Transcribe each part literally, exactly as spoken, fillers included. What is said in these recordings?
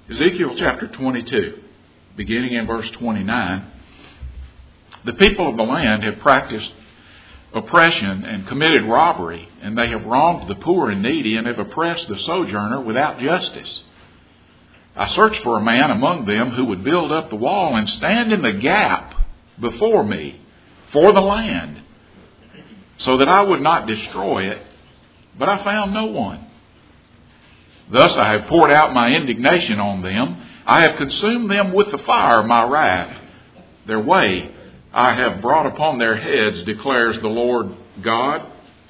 Ezekiel chapter twenty-two, beginning in verse twenty-nine. The people of the land have practiced oppression and committed robbery, and they have wronged the poor and needy and have oppressed the sojourner without justice. I searched for a man among them who would build up the wall and stand in the gap before me for the land, so that I would not destroy it, but I found no one. Thus I have poured out my indignation on them. I have consumed them with the fire of my wrath. Their way I have brought upon their heads, declares the Lord God.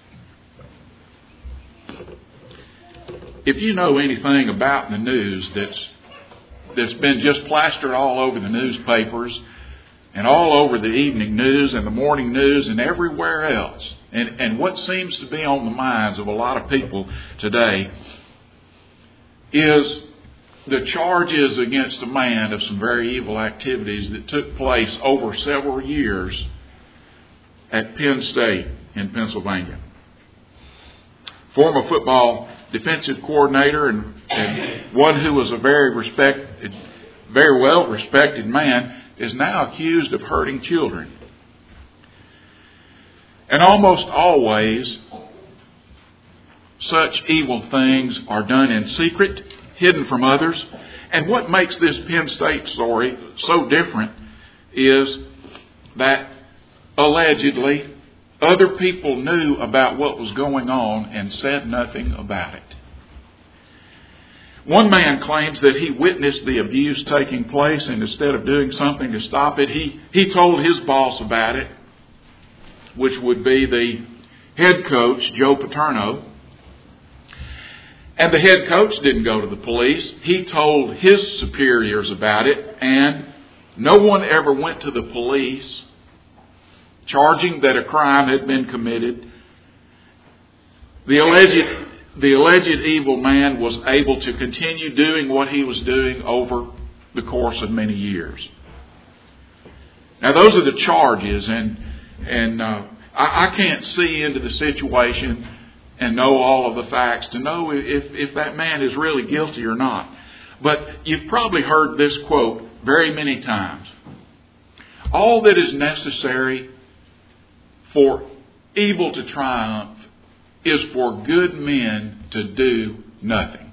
If you know anything about the news that's that's been just plastered all over the newspapers and all over the evening news and the morning news and everywhere else, and, and what seems to be on the minds of a lot of people today, is the charges against a man of some very evil activities that took place over several years at Penn State in Pennsylvania. Former football defensive coordinator and, and one who was a very respected, very well respected man is now accused of hurting children. And almost always, such evil things are done in secret, hidden from others. And what makes this Penn State story so different is that allegedly other people knew about what was going on and said nothing about it. One man claims that he witnessed the abuse taking place, and instead of doing something to stop it, he, he told his boss about it, which would be the head coach, Joe Paterno. And the head coach didn't go to the police. He told his superiors about it, and no one ever went to the police charging that a crime had been committed. The alleged, the alleged evil man was able to continue doing what he was doing over the course of many years. Now, those are the charges, and and uh, I, I can't see into the situation and know all of the facts to know if, if that man is really guilty or not. But you've probably heard this quote very many times. All that is necessary for evil to triumph is for good men to do nothing.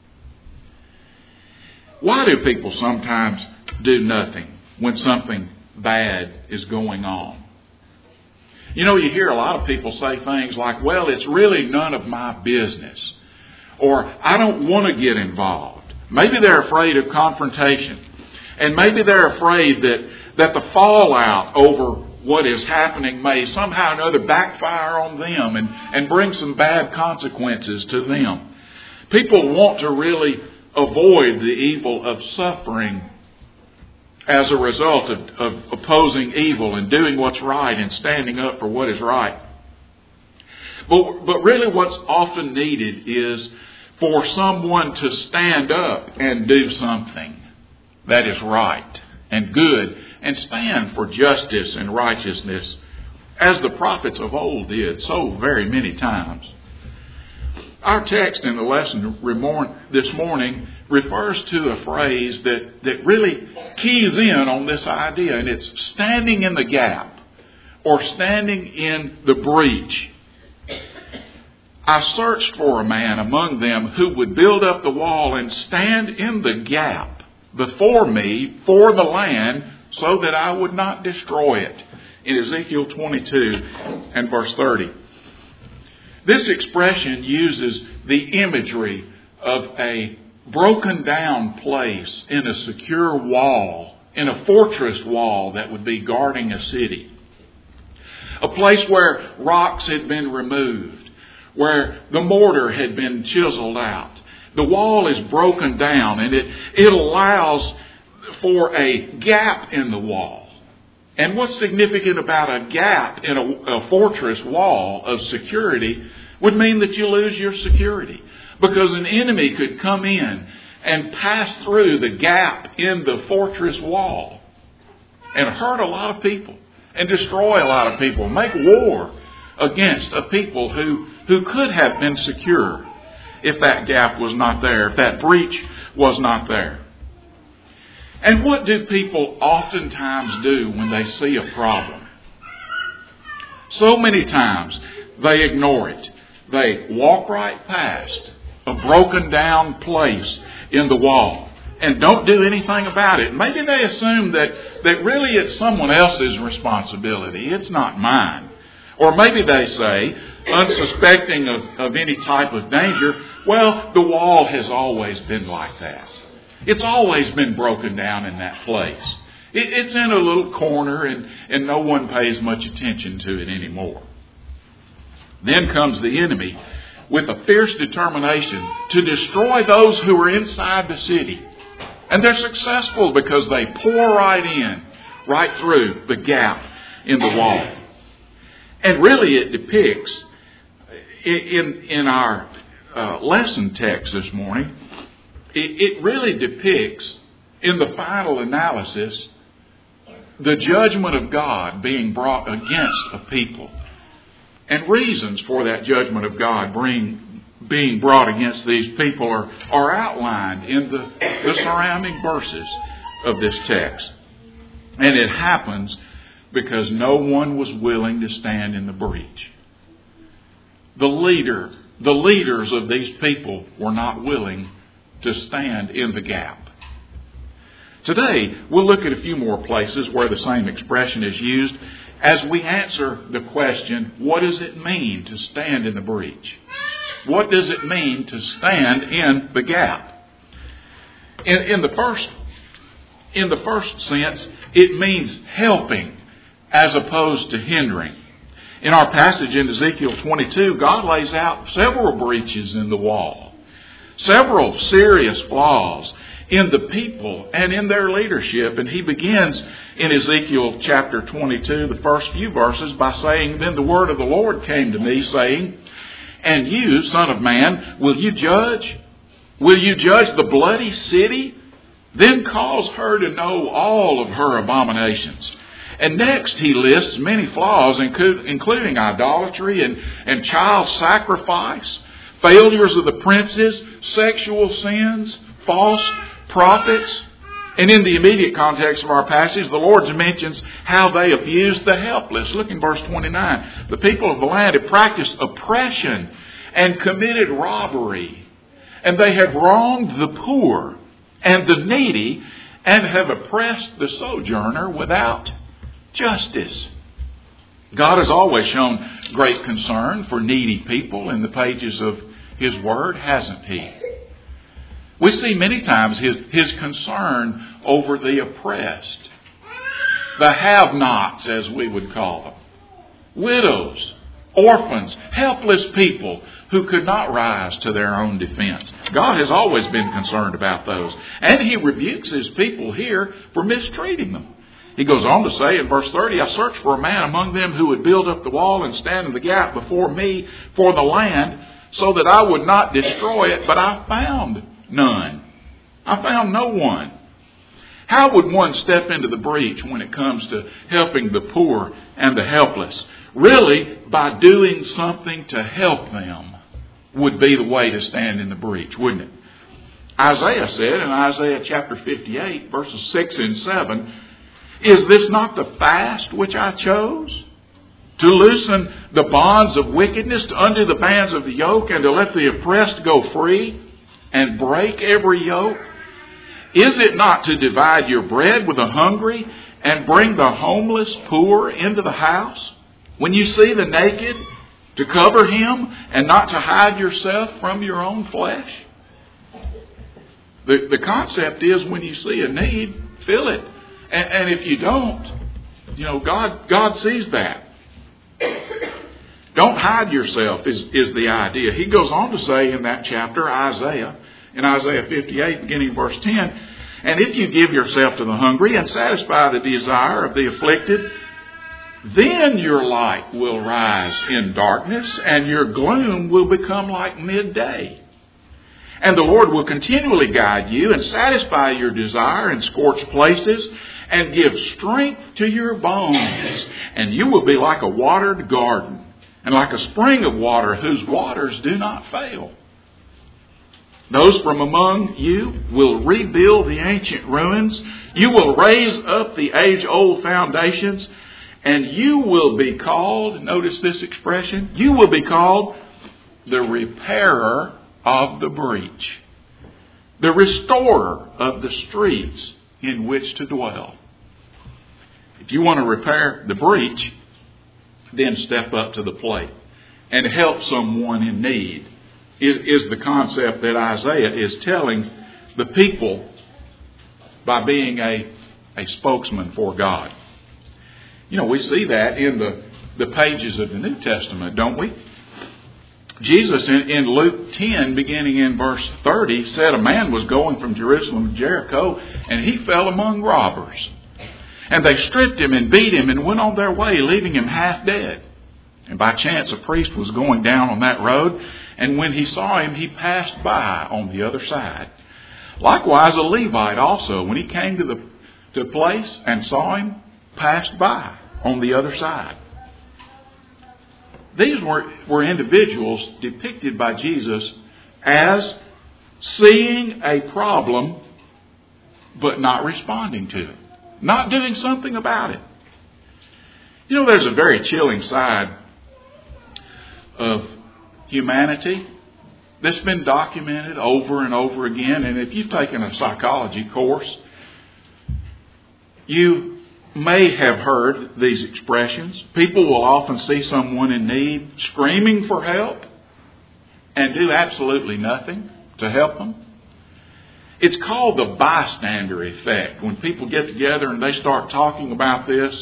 Why do people sometimes do nothing when something bad is going on? You know, you hear a lot of people say things like, well, it's really none of my business. Or, I don't want to get involved. Maybe they're afraid of confrontation. And maybe they're afraid that, that the fallout over what is happening may somehow or another backfire on them and, and bring some bad consequences to them. People want to really avoid the evil of suffering as a result of, of opposing evil and doing what's right and standing up for what is right. But, but really what's often needed is for someone to stand up and do something that is right and good and stand for justice and righteousness, as the prophets of old did so very many times. Our text in the lesson this morning refers to a phrase that, that really keys in on this idea, and it's standing in the gap or standing in the breach. I searched for a man among them who would build up the wall and stand in the gap before me for the land, so that I would not destroy it. In Ezekiel twenty-two and verse thirty. This expression uses the imagery of a broken down place in a secure wall, in a fortress wall that would be guarding a city. A place where rocks had been removed, where the mortar had been chiseled out. The wall is broken down, and it, it allows for a gap in the wall. And what's significant about a gap in a, a fortress wall of security would mean that you lose your security. Because an enemy could come in and pass through the gap in the fortress wall and hurt a lot of people and destroy a lot of people, make war against a people who, who could have been secure if that gap was not there, if that breach was not there. And what do people oftentimes do when they see a problem? So many times they ignore it. They walk right past a broken down place in the wall and don't do anything about it. Maybe they assume that, that really it's someone else's responsibility. It's not mine. Or maybe they say, unsuspecting of, of any type of danger, well, the wall has always been like that. It's always been broken down in that place. It, it's in a little corner and, and no one pays much attention to it anymore. Then comes the enemy with a fierce determination to destroy those who are inside the city. And they're successful because they pour right in, right through the gap in the wall. And really it depicts, in, in our uh, lesson text this morning, it, it really depicts, in the final analysis, the judgment of God being brought against a people. And reasons for that judgment of God bring, being brought against these people are, are outlined in the, the surrounding verses of this text. And it happens because no one was willing to stand in the breach. The leader, the leaders of these people were not willing to stand in the gap. Today, we'll look at a few more places where the same expression is used as we answer the question, what does it mean to stand in the breach? What does it mean to stand in the gap? In, in the first, in the first sense, it means helping as opposed to hindering. In our passage in Ezekiel twenty-two, God lays out several breaches in the wall, several serious flaws in the people and in their leadership. And he begins in Ezekiel chapter twenty-two, the first few verses, by saying, "Then the word of the Lord came to me, saying, and you, son of man, will you judge? Will you judge the bloody city? Then cause her to know all of her abominations." And next he lists many flaws, including idolatry and, and child sacrifice, failures of the princes, sexual sins, false prophets. And in the immediate context of our passage, the Lord mentions how they abused the helpless. Look in verse twenty-nine. The people of the land have practiced oppression and committed robbery. And they have wronged the poor and the needy and have oppressed the sojourner without justice. God has always shown great concern for needy people in the pages of His Word, hasn't He? We see many times His, His concern over the oppressed, the have-nots, as we would call them, widows, orphans, helpless people who could not rise to their own defense. God has always been concerned about those. And He rebukes His people here for mistreating them. He goes on to say in verse thirty, "I searched for a man among them who would build up the wall and stand in the gap before me for the land, so that I would not destroy it, but I found none." I found no one. How would one step into the breach when it comes to helping the poor and the helpless? Really, by doing something to help them would be the way to stand in the breach, wouldn't it? Isaiah said in Isaiah chapter fifty-eight, verses six and seven, "Is this not the fast which I chose? To loosen the bonds of wickedness, to undo the bands of the yoke, and to let the oppressed go free, and break every yoke? Is it not to divide your bread with the hungry, and bring the homeless poor into the house? When you see the naked, to cover him, and not to hide yourself from your own flesh?" The, the concept is, when you see a need, fill it. And, and if you don't, you know, God God sees that. Don't hide yourself is, is the idea. He goes on to say in that chapter, Isaiah, in Isaiah fifty-eight, beginning verse ten, "And if you give yourself to the hungry and satisfy the desire of the afflicted, then your light will rise in darkness and your gloom will become like midday. And the Lord will continually guide you and satisfy your desire in scorched places and give strength to your bones. And you will be like a watered garden and like a spring of water whose waters do not fail." Those from among you will rebuild the ancient ruins. You will raise up the age-old foundations. And you will be called, notice this expression, you will be called the repairer of the breach, the restorer of the streets in which to dwell. If you want to repair the breach, then step up to the plate and help someone in need. It is the concept that Isaiah is telling the people by being a, a spokesman for God. You know, we see that in the, the pages of the New Testament, don't we? Jesus in, in Luke ten, beginning in verse thirty, said a man was going from Jerusalem to Jericho, and he fell among robbers. And they stripped him and beat him and went on their way, leaving him half dead. And by chance a priest was going down on that road, and when he saw him, he passed by on the other side. Likewise a Levite also, when he came to the to the place and saw him, passed by on the other side. These were, were individuals depicted by Jesus as seeing a problem but not responding to it, not doing something about it. You know, there's a very chilling side of humanity that's been documented over and over again. And if you've taken a psychology course, you may have heard these expressions. People will often see someone in need screaming for help and do absolutely nothing to help them. It's called the bystander effect. When people get together and they start talking about this,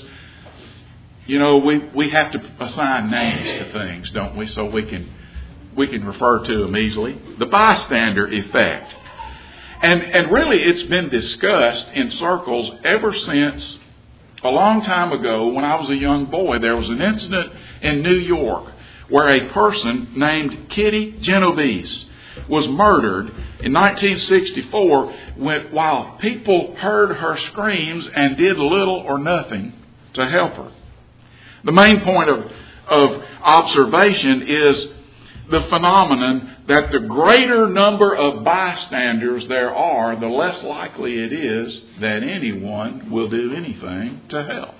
you know, we, we have to assign names to things, don't we? So we can we can refer to them easily. The bystander effect. And and really it's been discussed in circles ever since a long time ago. When I was a young boy, there was an incident in New York where a person named Kitty Genovese was murdered in nineteen sixty-four when, while people heard her screams and did little or nothing to help her. The main point of, of observation is the phenomenon that the greater number of bystanders there are, the less likely it is that anyone will do anything to help.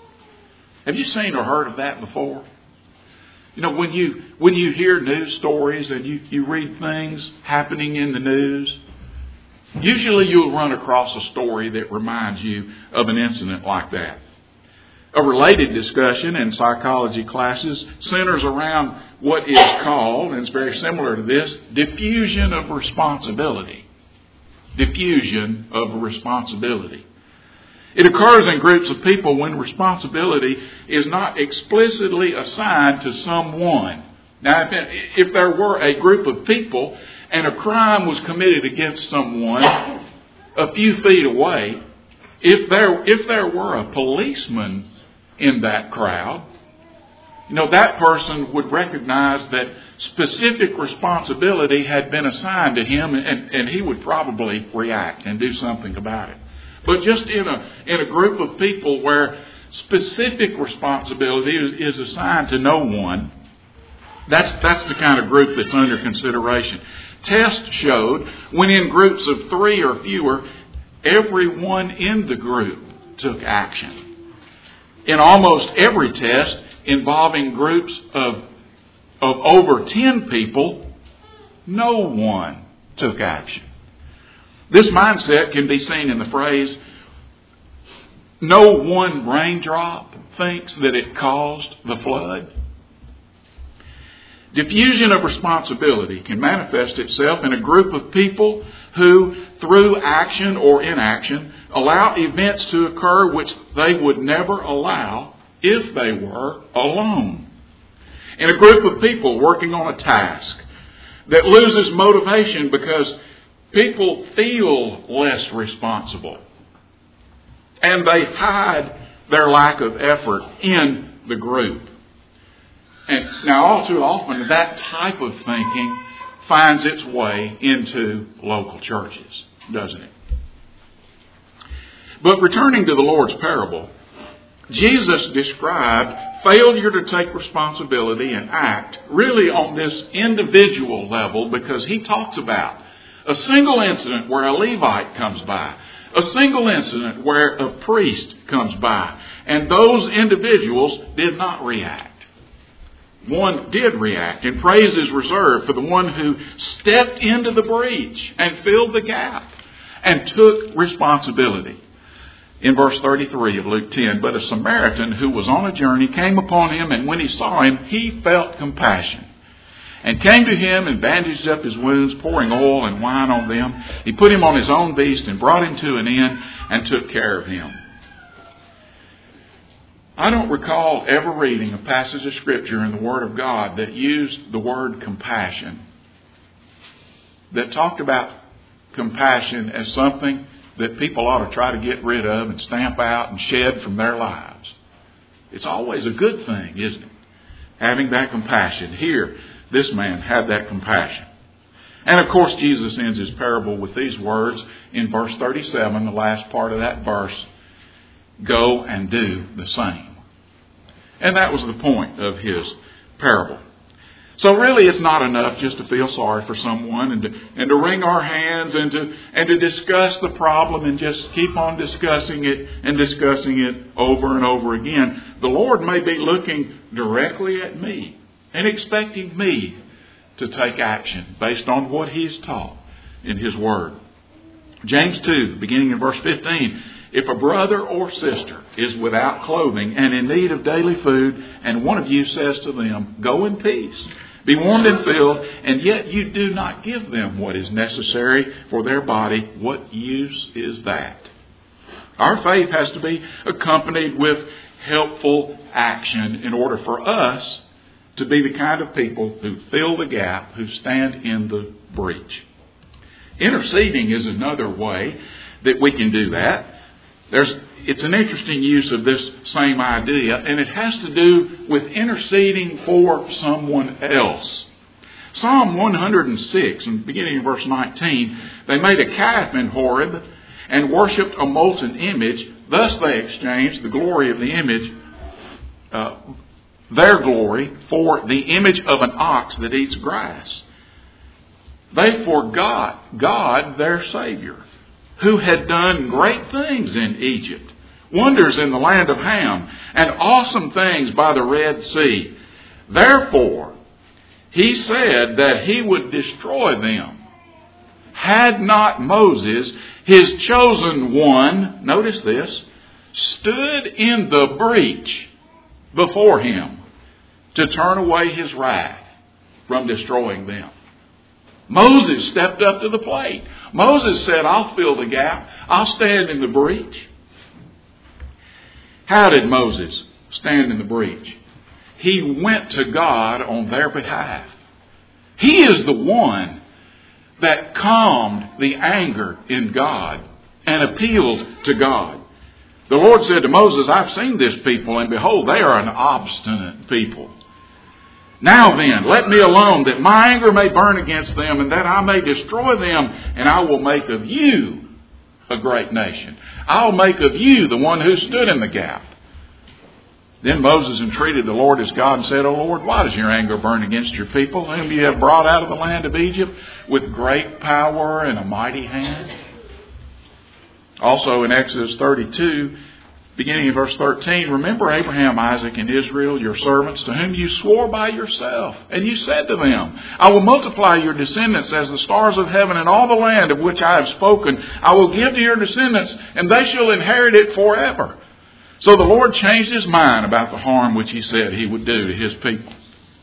Have you seen or heard of that before? You know, when you when you hear news stories and you, you read things happening in the news, usually you'll run across a story that reminds you of an incident like that. A related discussion in psychology classes centers around what is called, and it's very similar to this, diffusion of responsibility. Diffusion of responsibility. It occurs in groups of people when responsibility is not explicitly assigned to someone. Now, if, it, if there were a group of people and a crime was committed against someone a few feet away, if there if there were a policeman in that crowd, you know, that person would recognize that specific responsibility had been assigned to him, and, and he would probably react and do something about it. But just in a in a group of people where specific responsibility is, is assigned to no one, that's that's the kind of group that's under consideration. Tests showed when in groups of three or fewer, everyone in the group took action. In almost every test involving groups of of over ten people, no one took action. This mindset can be seen in the phrase, no one raindrop thinks that it caused the flood. Diffusion of responsibility can manifest itself in a group of people who, through action or inaction, allow events to occur which they would never allow if they were alone. In a group of people working on a task that loses motivation because people feel less responsible and they hide their lack of effort in the group. And now all too often that type of thinking finds its way into local churches, doesn't it? But returning to the Lord's parable, Jesus described failure to take responsibility and act really on this individual level, because he talks about A single incident where a Levite comes by. A single incident where a priest comes by. And those individuals did not react. One did react, and praise is reserved for the one who stepped into the breach and filled the gap and took responsibility. In verse thirty-three of Luke ten, but a Samaritan who was on a journey came upon him, and when he saw him, he felt compassion, and came to him and bandaged up his wounds, pouring oil and wine on them. He put him on his own beast and brought him to an inn and took care of him. I don't recall ever reading a passage of Scripture in the Word of God that used the word compassion, that talked about compassion as something that people ought to try to get rid of and stamp out and shed from their lives. It's always a good thing, isn't it? Having that compassion. Here, this man had that compassion. And of course, Jesus ends his parable with these words in verse thirty-seven, the last part of that verse. Go and do the same. And that was the point of his parable. So really it's not enough just to feel sorry for someone and to, and to wring our hands and to, and to discuss the problem and just keep on discussing it and discussing it over and over again. The Lord may be looking directly at me and expecting me to take action based on what He's taught in His Word. James two, beginning in verse fifteen. If a brother or sister is without clothing and in need of daily food, and one of you says to them, go in peace, be warmed and filled, and yet you do not give them what is necessary for their body, what use is that? Our faith has to be accompanied with helpful action in order for us to be the kind of people who fill the gap, who stand in the breach. Interceding is another way that we can do that. There's, it's an interesting use of this same idea, and it has to do with interceding for someone else. Psalm one hundred six, beginning in verse nineteen, they made a calf in Horeb and worshipped a molten image. Thus they exchanged the glory of the image, uh, their glory, for the image of an ox that eats grass. They forgot God, their Savior, who had done great things in Egypt, wonders in the land of Ham, and awesome things by the Red Sea. Therefore, He said that He would destroy them. Had not Moses, His chosen one, notice this, stood in the breach before Him to turn away His wrath from destroying them. Moses stepped up to the plate. Moses said, I'll fill the gap. I'll stand in the breach. How did Moses stand in the breach? He went to God on their behalf. He is the one that calmed the anger in God and appealed to God. The Lord said to Moses, I've seen this people, and behold, they are an obstinate people. Now then, let me alone, that my anger may burn against them, and that I may destroy them, and I will make of you a great nation. I'll make of you the one who stood in the gap. Then Moses entreated the Lord his God and said, O Lord, why does your anger burn against your people, whom you have brought out of the land of Egypt with great power and a mighty hand? Also in Exodus thirty-two, beginning in verse thirteen, remember Abraham, Isaac, and Israel, your servants, to whom you swore by yourself. And you said to them, I will multiply your descendants as the stars of heaven, and all the land of which I have spoken I will give to your descendants, and they shall inherit it forever. So the Lord changed His mind about the harm which He said He would do to His people.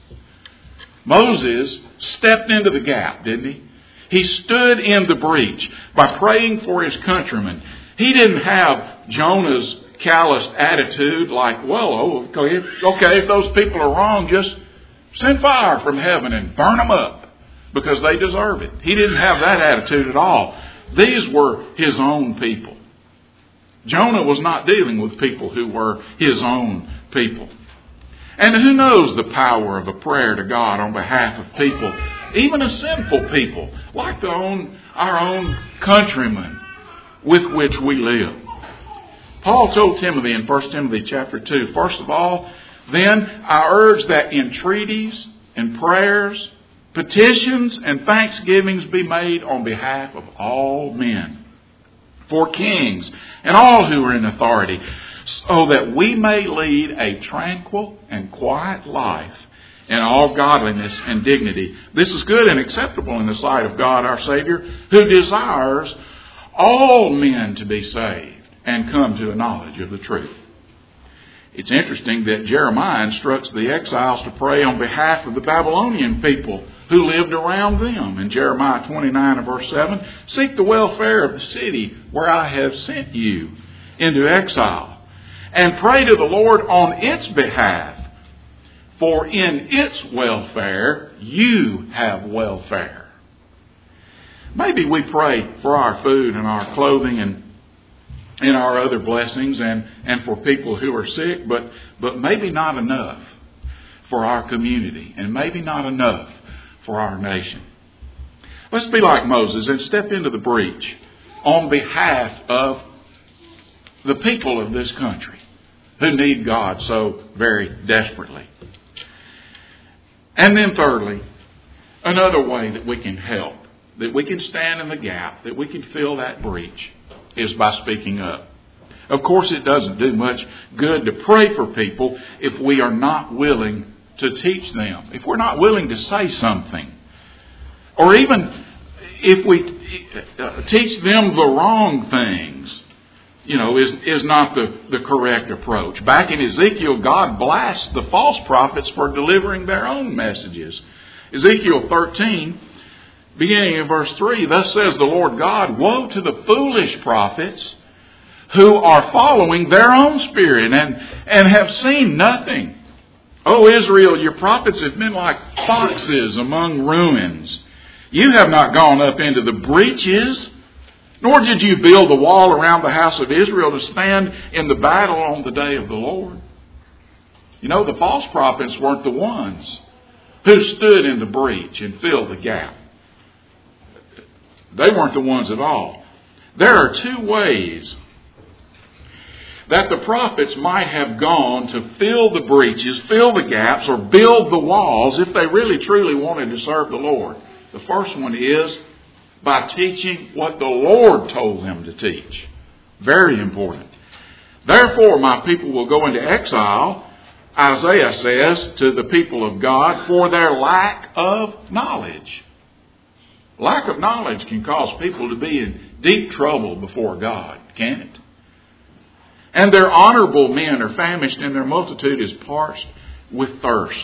Moses stepped into the gap, didn't he? He stood in the breach by praying for his countrymen. He didn't have Jonah's calloused attitude like, well, okay, okay, if those people are wrong, just send fire from heaven and burn them up because they deserve it. He didn't have that attitude at all. These were His own people. Jonah was not dealing with people who were His own people. And who knows the power of a prayer to God on behalf of people, even a sinful people, like the own, our own countrymen with which we live. Paul told Timothy in First Timothy chapter two, first of all, then I urge that entreaties and prayers petitions and thanksgivings be made on behalf of all men, for kings and all who are in authority, so that we may lead a tranquil and quiet life in all godliness and dignity. This is good and acceptable in the sight of God our Savior, who desires all men to be saved and come to a knowledge of the truth. It's interesting that Jeremiah instructs the exiles to pray on behalf of the Babylonian people who lived around them. In Jeremiah twenty-nine and verse seven, seek the welfare of the city where I have sent you into exile, and pray to the Lord on its behalf, for in its welfare you have welfare. Maybe we pray for our food and our clothing and in our other blessings and, and for people who are sick, but, but maybe not enough for our community and maybe not enough for our nation. Let's be like Moses and step into the breach on behalf of the people of this country who need God so very desperately. And then thirdly, another way that we can help, that we can stand in the gap, that we can fill that breach, is by speaking up. Of course, it doesn't do much good to pray for people if we are not willing to teach them, if we're not willing to say something, or even if we teach them the wrong things, you know, is, is not the, the correct approach. Back in Ezekiel, God blasts the false prophets for delivering their own messages. Ezekiel thirteen, beginning in verse three, thus says the Lord God, woe to the foolish prophets who are following their own spirit and, and have seen nothing. O Israel, your prophets have been like foxes among ruins. You have not gone up into the breaches, nor did you build the wall around the house of Israel to stand in the battle on the day of the Lord. You know, the false prophets weren't the ones who stood in the breach and filled the gap. They weren't the ones at all. There are two ways that the prophets might have gone to fill the breaches, fill the gaps, or build the walls if they really truly wanted to serve the Lord. The first one is by teaching what the Lord told them to teach. Very important. Therefore, my people will go into exile, Isaiah says, to the people of God for their lack of knowledge. Lack of knowledge can cause people to be in deep trouble before God, can't it? And their honorable men are famished, and their multitude is parched with thirst.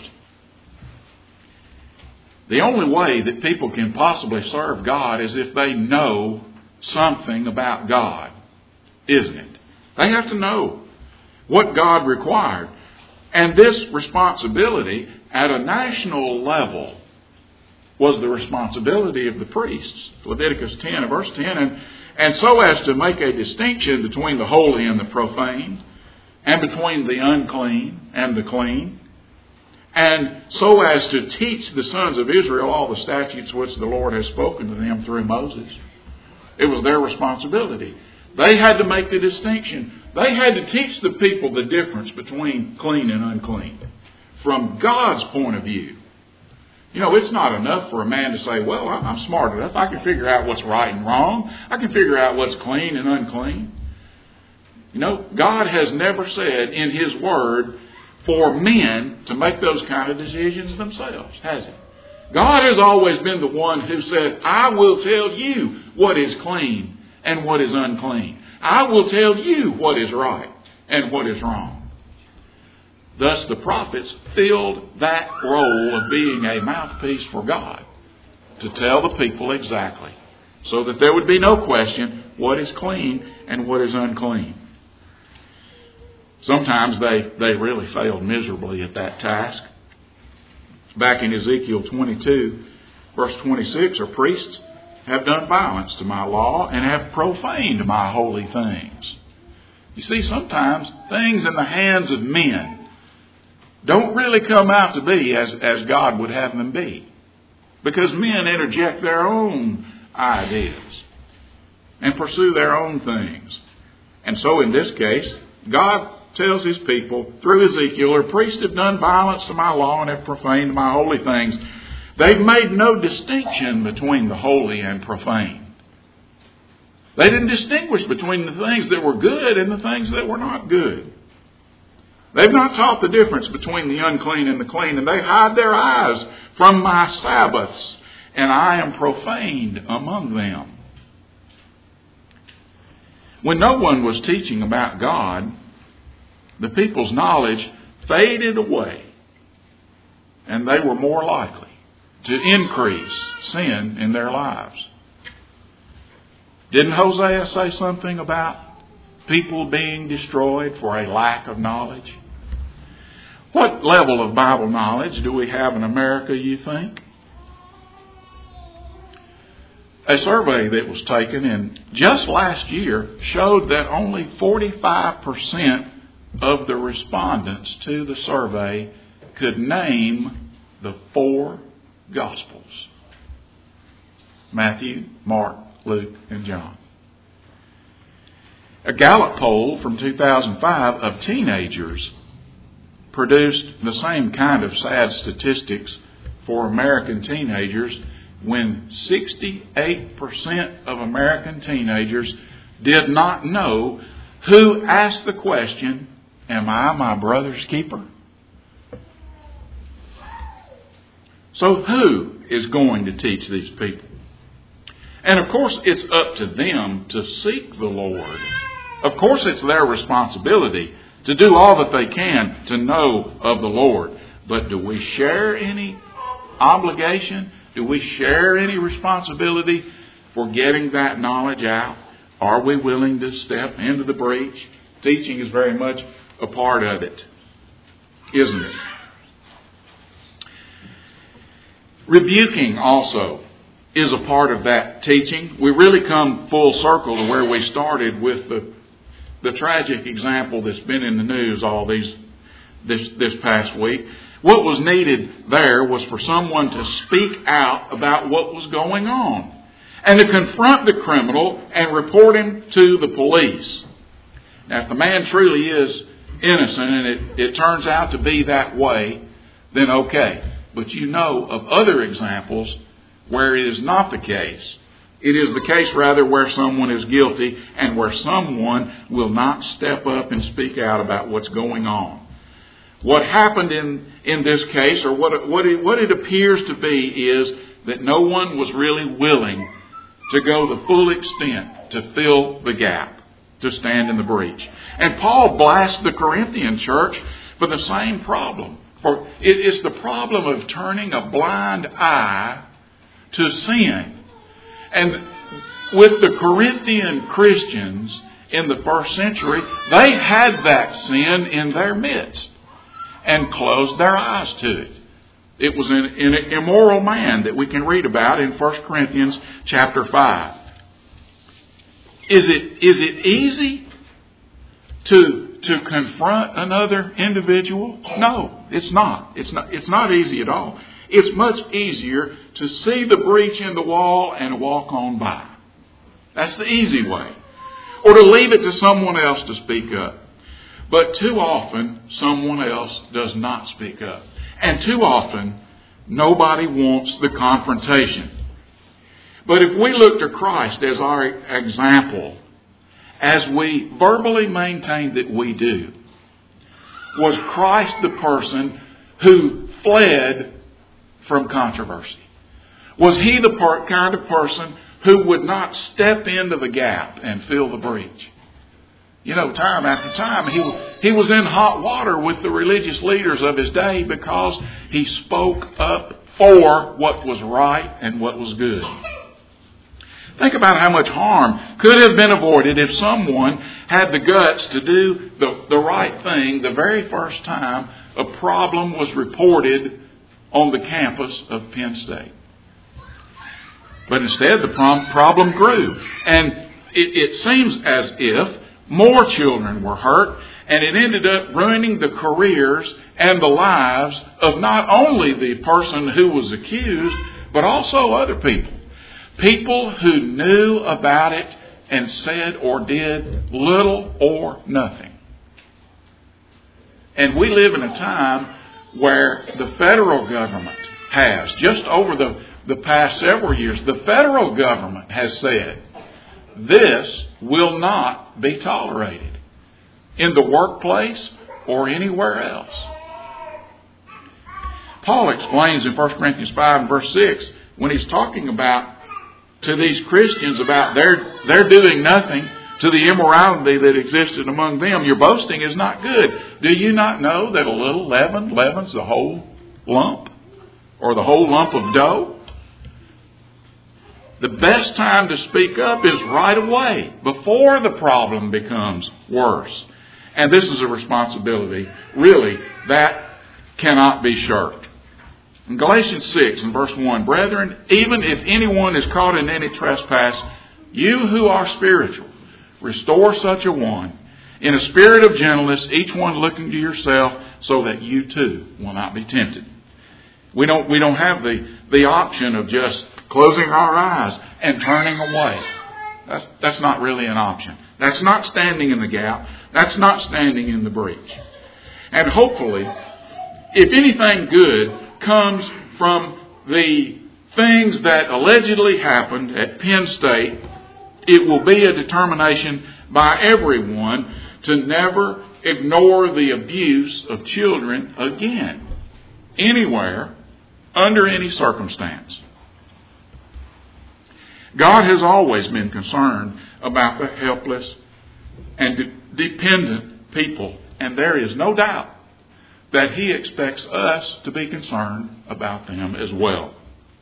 The only way that people can possibly serve God is if they know something about God, isn't it? They have to know what God required. And this responsibility at a national level was the responsibility of the priests. Leviticus ten and verse ten. And, and so as to make a distinction between the holy and the profane, and between the unclean and the clean, and so as to teach the sons of Israel all the statutes which the Lord has spoken to them through Moses. It was their responsibility. They had to make the distinction. They had to teach the people the difference between clean and unclean from God's point of view. You know, it's not enough for a man to say, well, I'm smart enough. I can figure out what's right and wrong. I can figure out what's clean and unclean. You know, God has never said in His Word for men to make those kind of decisions themselves, has He? God has always been the one who said, I will tell you what is clean and what is unclean. I will tell you what is right and what is wrong. Thus the prophets filled that role of being a mouthpiece for God to tell the people exactly, so that there would be no question what is clean and what is unclean. Sometimes they, they really failed miserably at that task. Back in Ezekiel twenty-two, verse twenty-six, our priests have done violence to my law and have profaned my holy things. You see, sometimes things in the hands of men don't really come out to be as, as God would have them be, because men interject their own ideas and pursue their own things. And so in this case, God tells His people through Ezekiel, "Our priests have done violence to my law and have profaned my holy things. They've made no distinction between the holy and profane. They didn't distinguish between the things that were good and the things that were not good. They've not taught the difference between the unclean and the clean, and they hide their eyes from my Sabbaths, and I am profaned among them. When no one was teaching about God, the people's knowledge faded away, and they were more likely to increase sin in their lives. Didn't Hosea say something about people being destroyed for a lack of knowledge? What level of Bible knowledge do we have in America, you think? A survey that was taken in just last year showed that only forty-five percent of the respondents to the survey could name the four Gospels: Matthew, Mark, Luke, and John. A Gallup poll from two thousand five of teenagers produced the same kind of sad statistics for American teenagers when sixty-eight percent of American teenagers did not know who asked the question, "Am I my brother's keeper?" So who is going to teach these people? And of course it's up to them to seek the Lord. Of course it's their responsibility to do all that they can to know of the Lord. But do we share any obligation? Do we share any responsibility for getting that knowledge out? Are we willing to step into the breach? Teaching is very much a part of it, isn't it? Rebuking also is a part of that teaching. We really come full circle to where we started with the the tragic example that's been in the news all these this this past week. What was needed there was for someone to speak out about what was going on and to confront the criminal and report him to the police. Now, if the man truly is innocent and it, it turns out to be that way, then okay. But you know of other examples where it is not the case. It is the case, rather, where someone is guilty and where someone will not step up and speak out about what's going on. What happened in, in this case, or what it, what, it, what it appears to be, is that no one was really willing to go the full extent to fill the gap, to stand in the breach. And Paul blasts the Corinthian church for the same problem. For it is the problem of turning a blind eye to sin. And with the Corinthian Christians in the first century, they had that sin in their midst and closed their eyes to it. It was an, an immoral man that we can read about in First Corinthians chapter five. Is it is it easy to to confront another individual? No, it's not. It's not. It's not easy at all. It's much easier to see the breach in the wall and walk on by. That's the easy way. Or to leave it to someone else to speak up. But too often, someone else does not speak up. And too often, nobody wants the confrontation. But if we look to Christ as our example, as we verbally maintain that we do, was Christ the person who fled from controversy? Was he the part, kind of person who would not step into the gap and fill the breach? You know, time after time, he, he was in hot water with the religious leaders of his day because he spoke up for what was right and what was good. Think about how much harm could have been avoided if someone had the guts to do the, the right thing the very first time a problem was reported on the campus of Penn State. But instead, the problem grew. And it, it seems as if more children were hurt, and it ended up ruining the careers and the lives of not only the person who was accused, but also other people. People who knew about it and said or did little or nothing. And we live in a time where the federal government has, just over the, the past several years, the federal government has said, this will not be tolerated in the workplace or anywhere else. Paul explains in First Corinthians five and verse six, when he's talking about to these Christians about their, their doing nothing to the immorality that existed among them, your boasting is not good. Do you not know that a little leaven leavens the whole lump? Or the whole lump of dough? The best time to speak up is right away, before the problem becomes worse. And this is a responsibility, really, that cannot be shirked. In Galatians six and verse one, brethren, even if anyone is caught in any trespass, you who are spiritual, restore such a one in a spirit of gentleness, each one looking to yourself, so that you too will not be tempted. We don't, we don't have the, the option of just closing our eyes and turning away. That's, that's not really an option. That's not standing in the gap. That's not standing in the breach. And hopefully, if anything good comes from the things that allegedly happened at Penn State, it will be a determination by everyone to never ignore the abuse of children again, anywhere, under any circumstance. God has always been concerned about the helpless and de- dependent people, and there is no doubt that He expects us to be concerned about them as well.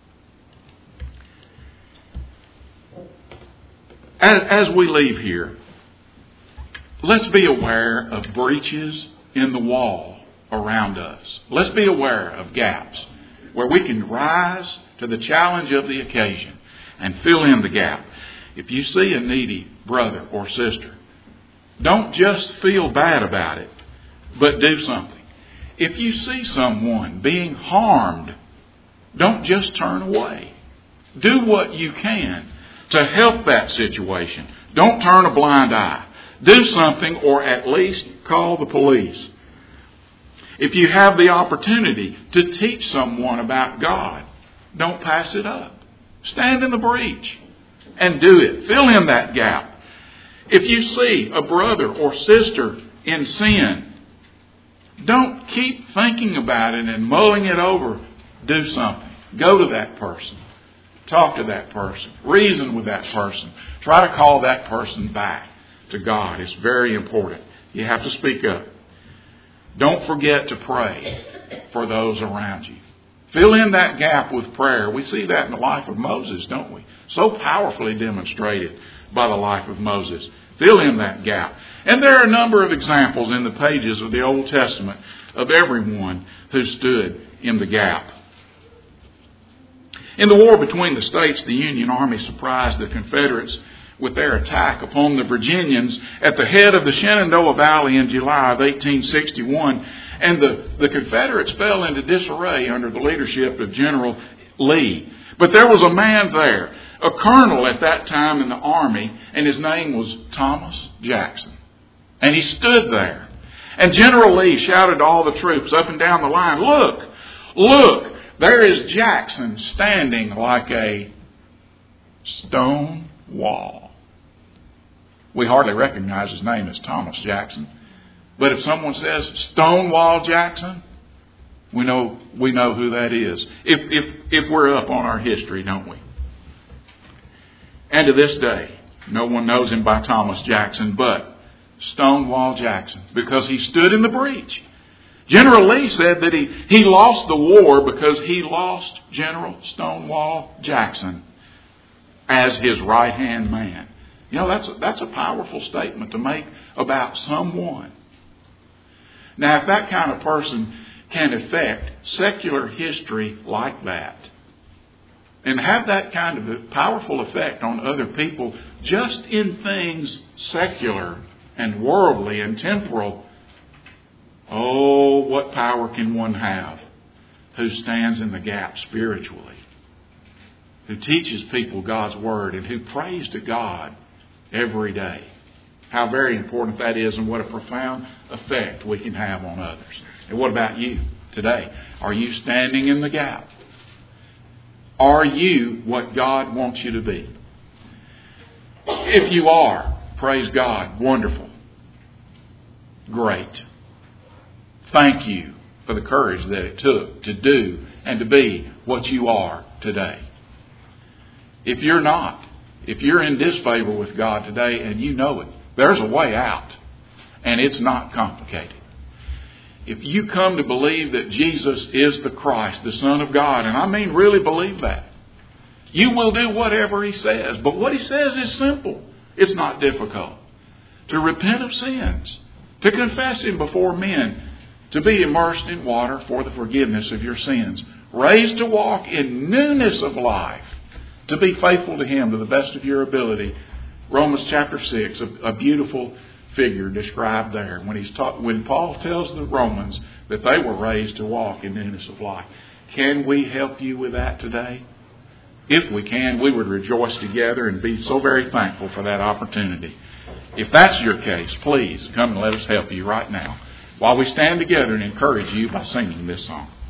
As, as we leave here, let's be aware of breaches in the wall around us. Let's be aware of gaps where we can rise to the challenge of the occasion and fill in the gap. If you see a needy brother or sister, don't just feel bad about it, but do something. If you see someone being harmed, don't just turn away. Do what you can to help that situation. Don't turn a blind eye. Do something, or at least call the police. If you have the opportunity to teach someone about God, don't pass it up. Stand in the breach and do it. Fill in that gap. If you see a brother or sister in sin, don't keep thinking about it and mulling it over. Do something. Go to that person. Talk to that person. Reason with that person. Try to call that person back to God. It's very important. You have to speak up. Don't forget to pray for those around you. Fill in that gap with prayer. We see that in the life of Moses, don't we? So powerfully demonstrated by the life of Moses. Fill in that gap. And there are a number of examples in the pages of the Old Testament of everyone who stood in the gap. In the war between the states, the Union Army surprised the Confederates with their attack upon the Virginians at the head of the Shenandoah Valley in July of eighteen sixty-one. And the, the Confederates fell into disarray under the leadership of General Lee. But there was a man there, a colonel at that time in the Army, and his name was Thomas Jackson. And he stood there. And General Lee shouted to all the troops up and down the line, "Look, look, there is Jackson standing like a stone wall." We hardly recognize his name as Thomas Jackson. But if someone says Stonewall Jackson, we know we know who that is. If if if we're up on our history, don't we? And to this day, no one knows him by Thomas Jackson but Stonewall Jackson, because he stood in the breach. General Lee said that he, he lost the war because he lost General Stonewall Jackson as his right-hand man. You know, that's a, that's a powerful statement to make about someone. Now, if that kind of person can affect secular history like that, and have that kind of a powerful effect on other people just in things secular and worldly and temporal, oh, what power can one have who stands in the gap spiritually, who teaches people God's Word, and who prays to God every day. How very important that is, and what a profound effect we can have on others. And what about you today? Are you standing in the gap Are you what God wants you to be? If you are, praise God, wonderful. Great. Thank you for the courage that it took to do and to be what you are today. If you're not, if you're in disfavor with God today and you know it, there's a way out. And it's not complicated. If you come to believe that Jesus is the Christ, the Son of God, and I mean really believe that, you will do whatever He says. But what He says is simple. It's not difficult. To repent of sins, to confess Him before men, to be immersed in water for the forgiveness of your sins, raised to walk in newness of life, to be faithful to Him to the best of your ability. Romans chapter six, a, a beautiful figure described there. When he's taught, when Paul tells the Romans that they were raised to walk in newness of life. Can we help you with that today? If we can, we would rejoice together and be so very thankful for that opportunity. If that's your case, please come and let us help you right now while we stand together and encourage you by singing this song.